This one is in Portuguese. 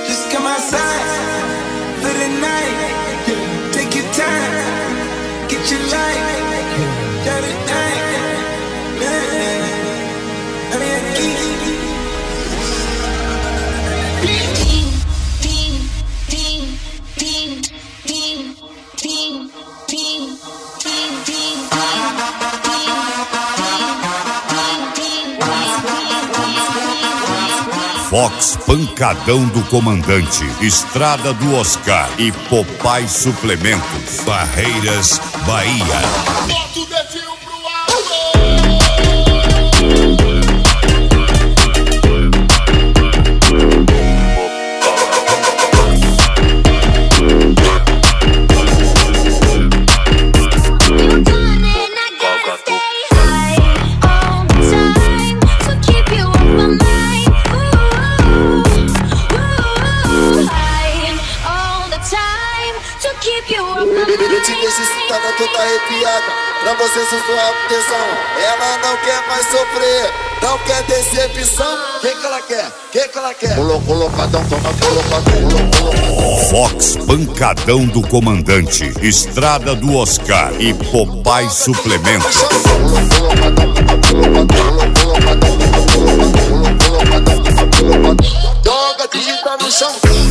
Just come outside for the night. Take your time, get your life, got it night. Fox Pancadão do Comandante, Estrada do Oscar e Popeye Suplementos, Barreiras, Bahia. Bota o dedinho pro Eu te deixo excitada, toda arrepiada, pra você sussurrar com tesão. Ela não quer mais sofrer, não quer decepção. Quem que ela quer? Quem que ela quer? Colocadão, toma colocadão. Fox Pancadão do Comandante, Estrada do Oscar e Popeye Suplementos. Joga, digita no chão.